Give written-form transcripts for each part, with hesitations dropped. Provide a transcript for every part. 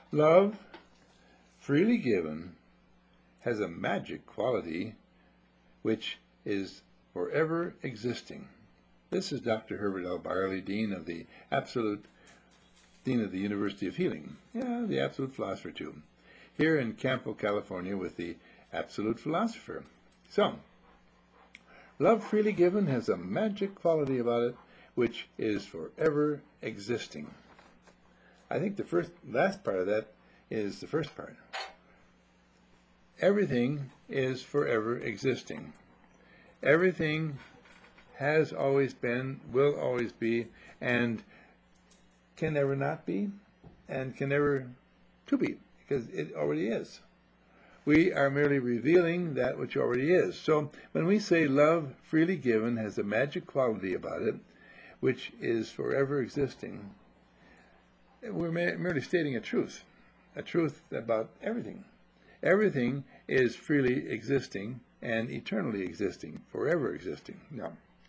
Love, freely given, has a magic quality which is forever existing. This is Dr. Herbert L. Barley, Dean of the University of Healing. Yeah, the Absolute Philosopher too. Here in Campo, California with the Absolute Philosopher. So, love freely given has a magic quality about it which is forever existing. I think the last part of that is the first part. Everything is forever existing. Everything has always been, will always be, and can never not be, and can never to be, because it already is. We are merely revealing that which already is. So when we say love freely given has a magic quality about it, which is forever existing, we're merely stating a truth about everything. Everything is freely existing and eternally existing, forever existing. Now,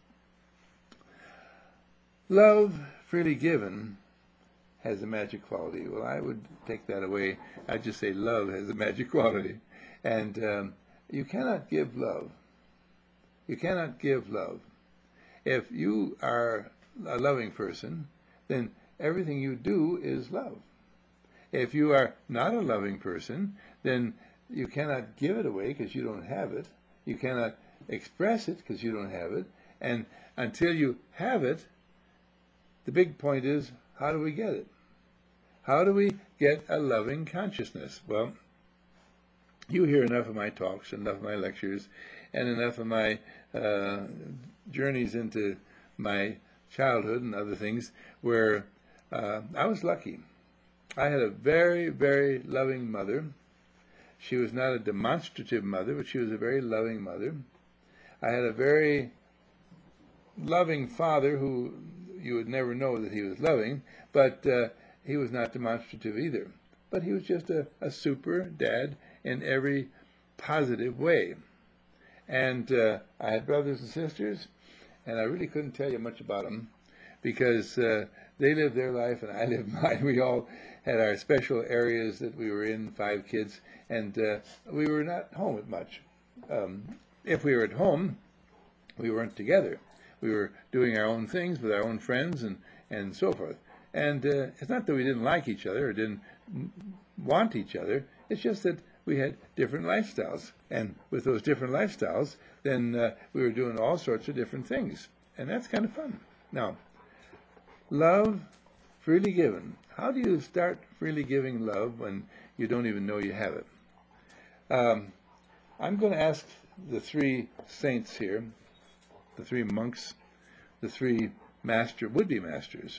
love freely given has a magic quality. Well, I would take that away. I'd just say love has a magic quality. And you cannot give love. You cannot give love. If you are a loving person, then everything you do is love. If you are not a loving person, then you cannot give it away because you don't have it. You cannot express it because you don't have it. And until you have it, the big point is, how do we get it? How do we get a loving consciousness? Well, you hear enough of my talks, enough of my lectures, and enough of my journeys into my childhood and other things where I was lucky. I had a very, very loving mother. She was not a demonstrative mother, but she was a very loving mother. I had a very loving father who you would never know that he was loving, but he was not demonstrative either. But he was just a super dad in every positive way. And I had brothers and sisters, and I really couldn't tell you much about them because they lived their life and I lived mine. We all had our special areas that we were in, 5 kids, and we were not home at much. If we were at home, we weren't together. We were doing our own things with our own friends and so forth. And it's not that we didn't like each other or didn't want each other. It's just that we had different lifestyles. And with those different lifestyles, then we were doing all sorts of different things. And that's kind of fun. Now, love freely given. How do you start freely giving love when you don't even know you have it? I'm going to ask the 3 saints here, the 3 monks, the 3 would-be masters.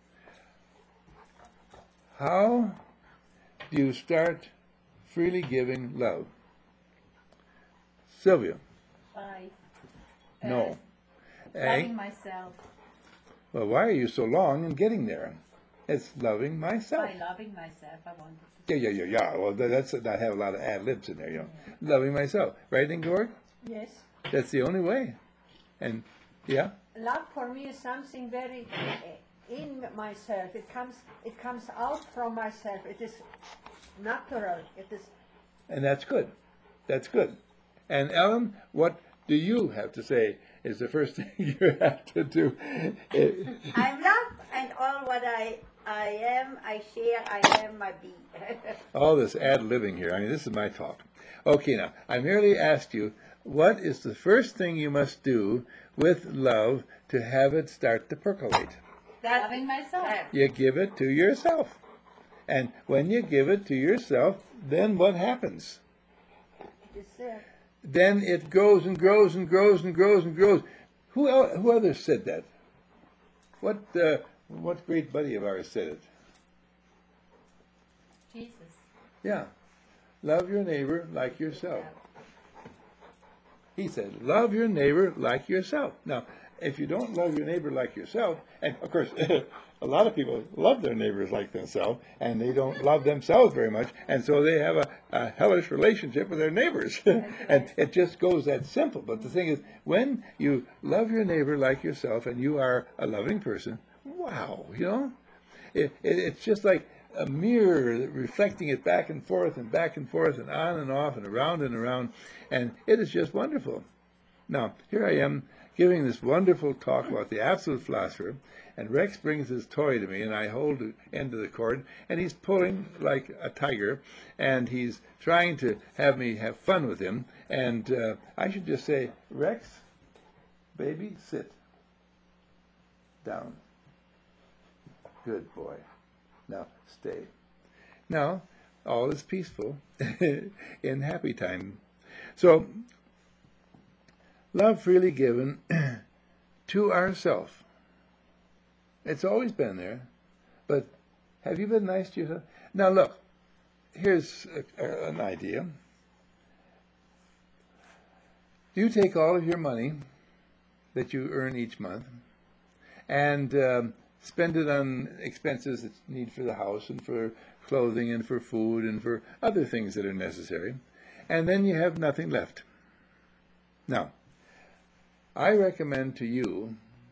How do you start freely giving love? Sylvia? By No. loving myself. Well, why are you so long in getting there? It's loving myself. By loving myself, I wanted to say. Yeah. Well, that's I have a lot of ad-libs in there, you know. Loving myself. Right, Ingeborg? Yes. That's the only way. And, yeah? Love for me is something very in myself. It comes out from myself. It is natural. It is. And that's good. That's good. And Ellen, what do you have to say is the first thing you have to do? I'm love, and all what I am, I share, I am, I be. All this ad-libbing here. I mean, this is my talk. Okay, now, I merely asked you, what is the first thing you must do with love to have it start to percolate? Loving myself. You give it to yourself. And when you give it to yourself, then what happens? It is there. Then it grows and grows and grows and grows and grows. Who others said that? What great buddy of ours said it? Jesus. Yeah. Love your neighbor like yourself. He said, love your neighbor like yourself. Now, if you don't love your neighbor like yourself, and of course, a lot of people love their neighbors like themselves, and they don't love themselves very much, and so they have a hellish relationship with their neighbors. And it just goes that simple. But the thing is, when you love your neighbor like yourself, and you are a loving person, wow, you know? It's just like a mirror reflecting it back and forth and back and forth and on and off and around, and it is just wonderful. Now, here I am giving this wonderful talk about the absolute philosopher, and Rex brings his toy to me, and I hold the end of the cord, and he's pulling like a tiger, and he's trying to have me have fun with him, and I should just say, Rex, baby, sit down. Good boy. Now, stay. Now, all is peaceful in happy time. So, love freely given to ourself. It's always been there, but have you been nice to yourself? Now look, here's an idea. You take all of your money that you earn each month and spend it on expenses that you need for the house and for clothing and for food and for other things that are necessary, and then you have nothing left. Now, I recommend to you,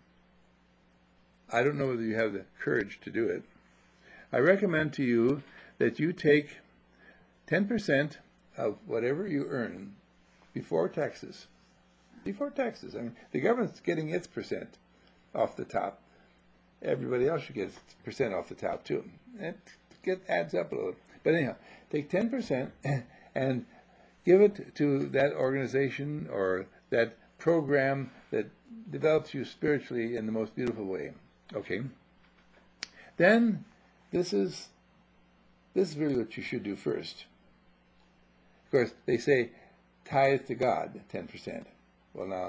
I don't know whether you have the courage to do it, I recommend to you that you take 10% of whatever you earn before taxes. Before taxes. I mean, the government's getting its percent off the top. Everybody else should get a percent off the top too. It adds up a little. But anyhow, take 10% and give it to that organization or that program that develops you spiritually in the most beautiful way. Okay? Then this is really what you should do first. Of course, they say tithe to God, 10%. Well, now,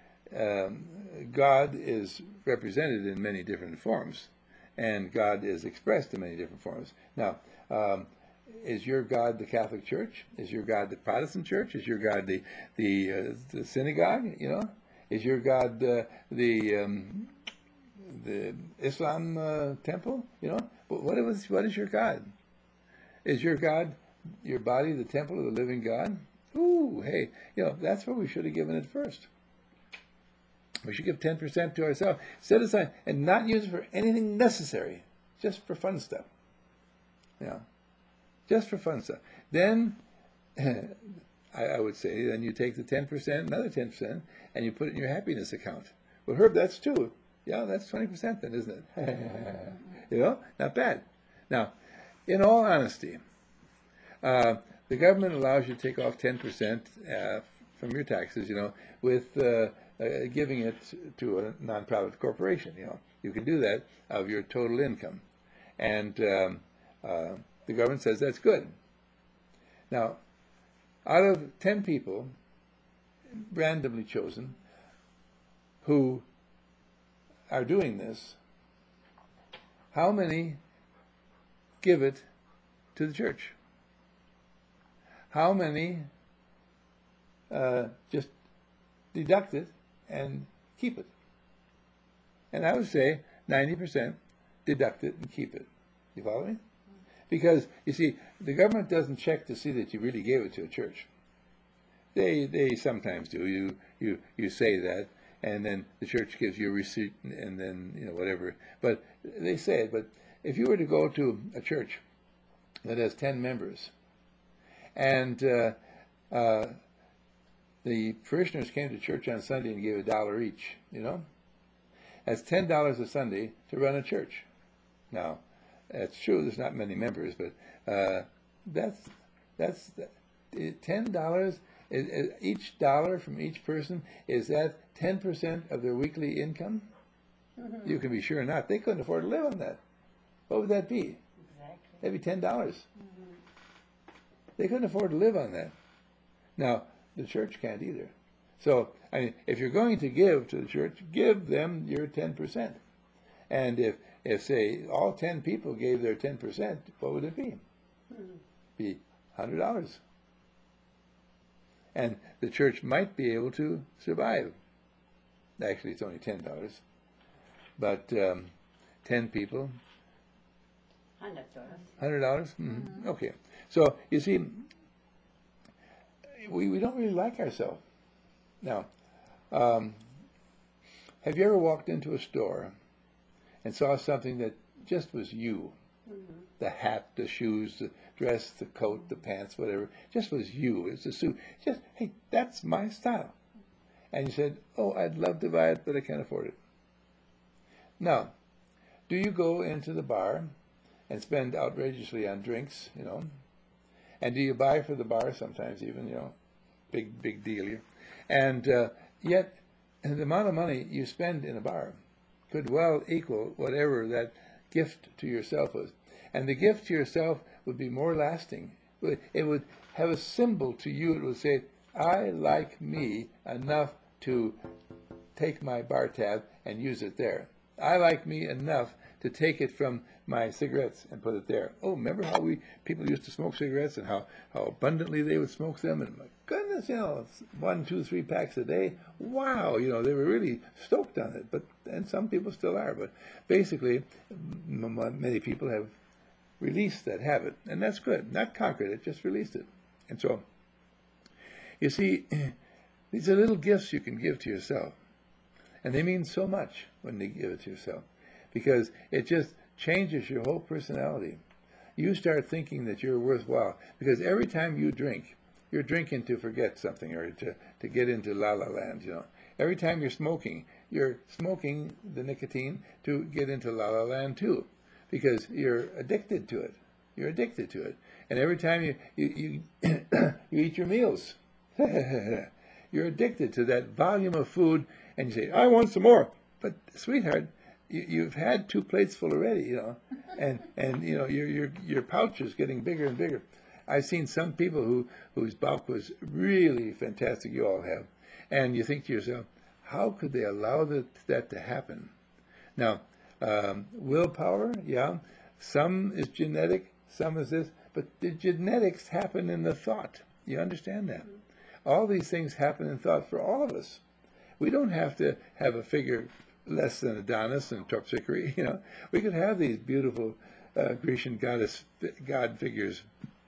God is represented in many different forms, and God is expressed in many different forms. Now, is your God the Catholic Church? Is your God the Protestant Church? Is your God the synagogue? You know, is your God the Islam temple? You know, what is your God? Is your God, your body, the temple of the living God? Ooh, hey, you know, that's where we should have given it first. We should give 10% to ourselves, set aside, and not use it for anything necessary, just for fun stuff. You know, just for fun stuff. Then, I would say, then you take the 10%, another 10%, and you put it in your happiness account. Well, Herb, that's two. Yeah, that's 20% then, isn't it? You know, not bad. Now, in all honesty, the government allows you to take off 10% from your taxes, you know, with giving it to a nonprofit corporation. You know, you can do that of your total income, and the government says that's good. Now, out of 10 people, randomly chosen, who are doing this, how many give it to the church? How many just deduct it and keep it? And I would say 90% deduct it and keep it. You follow me? Because, you see, the government doesn't check to see that you really gave it to a church. They sometimes do. You say that, and then the church gives you a receipt, and then, you know, whatever. But they say it. But if you were to go to a church that has 10 members, and the parishioners came to church on Sunday and gave $1 each, you know, that's $10 a Sunday to run a church. Now, that's true. There's not many members, but that's $10. Each dollar from each person, is that 10% of their weekly income? Mm-hmm. You can be sure not. They couldn't afford to live on that. What would that be? Exactly. That'd be $10. Mm-hmm. They couldn't afford to live on that. Now, the church can't either. So, I mean, if you're going to give to the church, give them your 10%. And if say, all 10 people gave their 10%, what would it be? Mm-hmm. Be $100. And the church might be able to survive. Actually, it's only $10. But 10 people. $100. Mm-hmm. Okay. So, you see, we don't really like ourselves. Now, have you ever walked into a store and saw something that just was you? The hat, the shoes, the dress, the coat, the pants, whatever, just was you. It's a suit. Just, hey, that's my style. And you said, oh, I'd love to buy it, but I can't afford it. Now, do you go into the bar and spend outrageously on drinks, And do you buy for the bar sometimes even, big deal here. And yet, the amount of money you spend in a bar could well equal whatever that gift to yourself was. And the gift to yourself would be more lasting. It would have a symbol to you. It would say, I like me enough to take my bar tab and use it there. I like me enough to take it from my cigarettes and put it there. Oh, remember how people used to smoke cigarettes and how abundantly they would smoke them? And my goodness, 1, 2, 3 packs a day. Wow, they were really stoked on it. And some people still are. But basically, many people have released that habit. And that's good. Not conquered it, just released it. And so, you see, these are little gifts you can give to yourself. And they mean so much when they give it to yourself. Because it just changes your whole personality. You start thinking that you're worthwhile. Because every time you drink, you're drinking to forget something or to get into la-la land, Every time you're smoking the nicotine to get into la-la land too. Because you're addicted to it. You're addicted to it. And every time you eat your meals, you're addicted to that volume of food, and you say, I want some more. But, sweetheart, you've had 2 plates full already, and your pouch is getting bigger and bigger. I've seen some people whose bulk was really fantastic, you all have, and you think to yourself, how could they allow that to happen? Now, willpower, yeah, some is genetic, some is this, but the genetics happen in the thought. You understand that? All these things happen in thought for all of us. We don't have to have a figure less than Adonis and Terpsichore, We could have these beautiful Grecian god figures.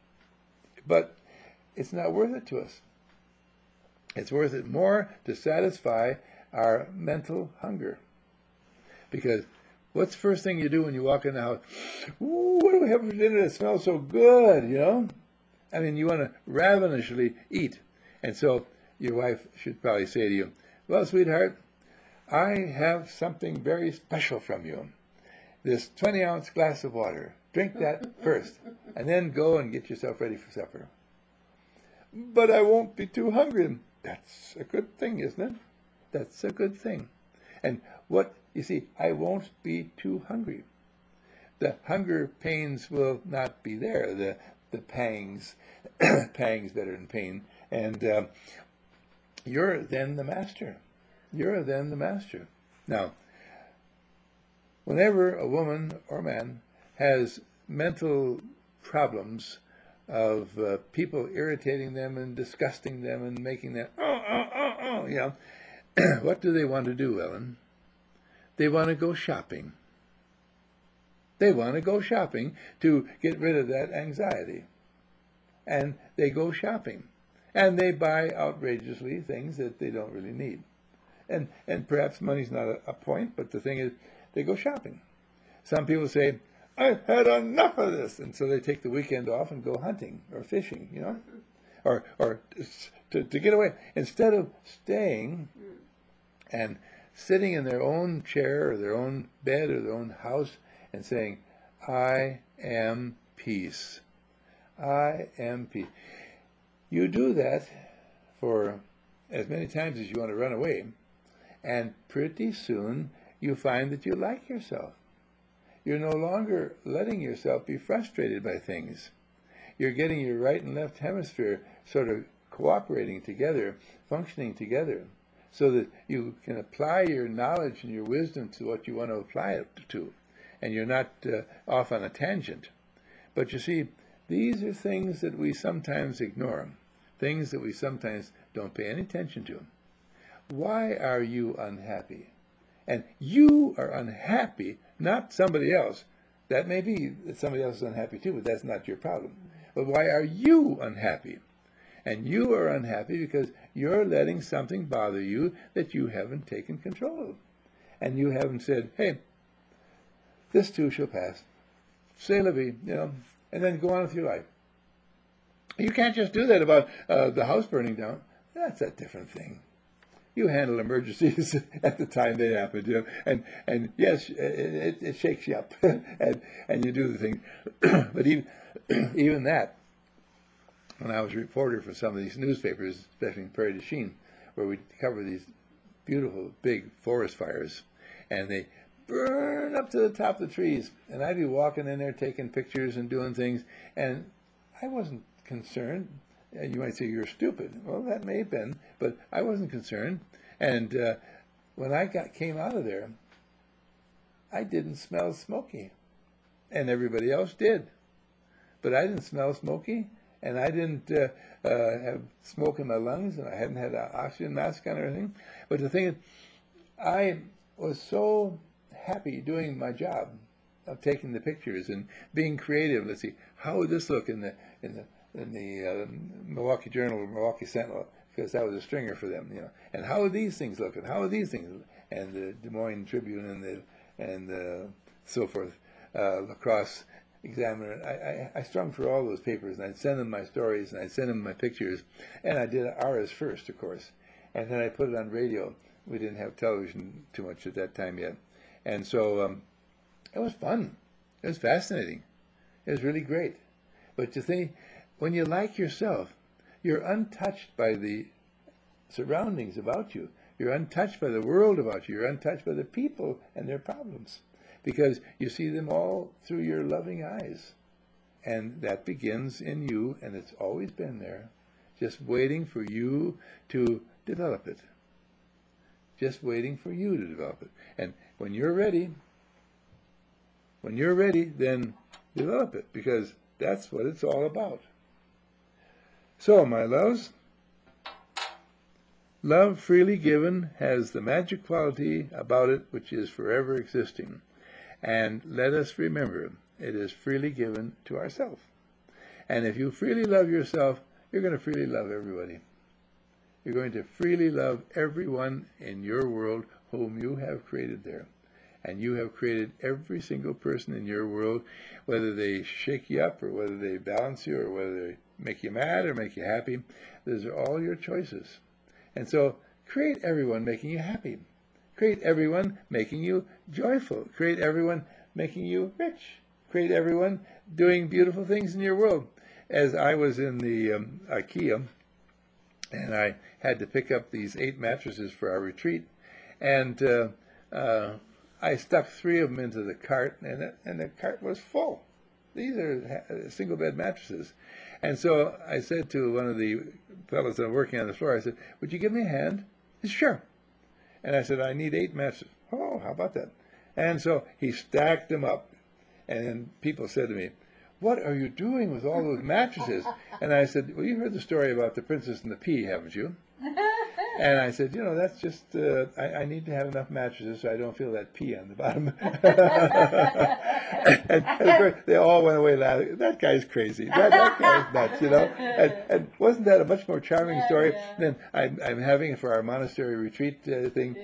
But it's not worth it to us. It's worth it more to satisfy our mental hunger. Because what's the first thing you do when you walk in the house? Ooh, what do we have for dinner that smells so good, I mean, you want to ravenously eat. And so your wife should probably say to you, well, sweetheart, I have something very special from you. This 20-ounce glass of water. Drink that first, and then go and get yourself ready for supper. But I won't be too hungry. That's a good thing, isn't it? That's a good thing. And you see, I won't be too hungry. The hunger pains will not be there. The pangs, pangs better than pain. And you're then the master. You're then the master. Now, whenever a woman or man has mental problems of people irritating them and disgusting them and making them, what do they want to do, Ellen? They want to go shopping. They want to go shopping to get rid of that anxiety. And they go shopping. And they buy outrageously things that they don't really need. And perhaps money's not a point, but the thing is, they go shopping. Some people say, I've had enough of this, and so they take the weekend off and go hunting or fishing, or to get away. Instead of staying and sitting in their own chair or their own bed or their own house and saying, I am peace. I am peace. You do that for as many times as you want to run away, and pretty soon you find that you like yourself. You're no longer letting yourself be frustrated by things. You're getting your right and left hemisphere sort of cooperating together, functioning together, so that you can apply your knowledge and your wisdom to what you want to apply it to, and you're not off on a tangent. But you see, these are things that we sometimes ignore, things that we sometimes don't pay any attention to. Why are you unhappy? And you are unhappy, not somebody else. That may be that somebody else is unhappy too, but that's not your problem. But why are you unhappy? And you are unhappy because you're letting something bother you that you haven't taken control of. And you haven't said, hey, this too shall pass. say la vie, and then go on with your life. You can't just do that about the house burning down. That's a different thing. You handle emergencies at the time they happen, and yes, it shakes you up, and you do the thing. But even that, when I was a reporter for some of these newspapers, especially in Prairie du Chien, where we cover these beautiful big forest fires, and they burn up to the top of the trees, and I'd be walking in there taking pictures and doing things, and I wasn't concerned. And you might say, you're stupid. Well, that may have been, but I wasn't concerned. And when I came out of there, I didn't smell smoky, and everybody else did. But I didn't smell smoky, and I didn't have smoke in my lungs, and I hadn't had an oxygen mask on or anything. But the thing is, I was so happy doing my job of taking the pictures and being creative. Let's see, how would this look in the Milwaukee Journal or Milwaukee Sentinel, because that was a stringer for them, And how would these things look? And how would these things? And the Des Moines Tribune and so forth, La Crosse Examiner. I strung for all those papers, and I'd send them my stories, and I'd send them my pictures, and I did ours first, of course, and then I put it on radio. We didn't have television too much at that time yet, and so it was fun. It was fascinating. It was really great. But you think, when you like yourself, you're untouched by the surroundings about you. You're untouched by the world about you. You're untouched by the people and their problems, because you see them all through your loving eyes. And that begins in you, and it's always been there, just waiting for you to develop it. Just waiting for you to develop it. And when you're ready, then develop it, because that's what it's all about. So, my loves, love freely given has the magic quality about it which is forever existing. And let us remember, it is freely given to ourselves. And if you freely love yourself, you're going to freely love everybody. You're going to freely love everyone in your world whom you have created there. And you have created every single person in your world, whether they shake you up or whether they balance you or whether they make you mad or make you happy. Those are all your choices. And so create everyone making you happy. Create everyone making you joyful. Create everyone making you rich. Create everyone doing beautiful things in your world. As I was in the IKEA, and I had to pick up these 8 mattresses for our retreat, and I stuck 3 of them into the cart, and the cart was full. These are single bed mattresses. And so I said to one of the fellows that were working on the floor, I said, would you give me a hand? He said, sure. And I said, I need 8 mattresses. Oh, how about that? And so he stacked them up. And then people said to me, what are you doing with all those mattresses? And I said, well, you heard the story about the Princess and the Pea, haven't you? And I said, that's just, I need to have enough mattresses so I don't feel that pee on the bottom. and of course, they all went away laughing. That guy's crazy. That guy's nuts, And wasn't that a much more charming story than I'm having for our monastery retreat thing?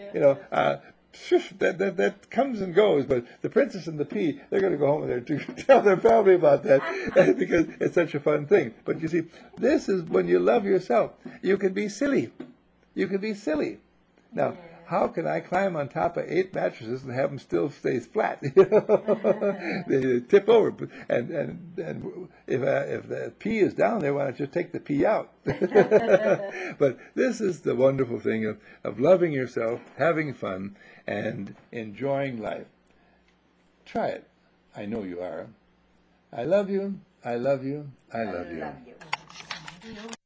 That comes and goes, but the Princess and the Pea, they're going to go home and to tell their family about that because it's such a fun thing. But you see, this is when you love yourself. You can be silly. You can be silly. Now, how can I climb on top of 8 mattresses and have them still stay flat? They tip over. And if the pea is down there, why don't you take the pea out? But this is the wonderful thing of loving yourself, having fun, and enjoying life. Try it. I know you are. I love you. I love you. I love you.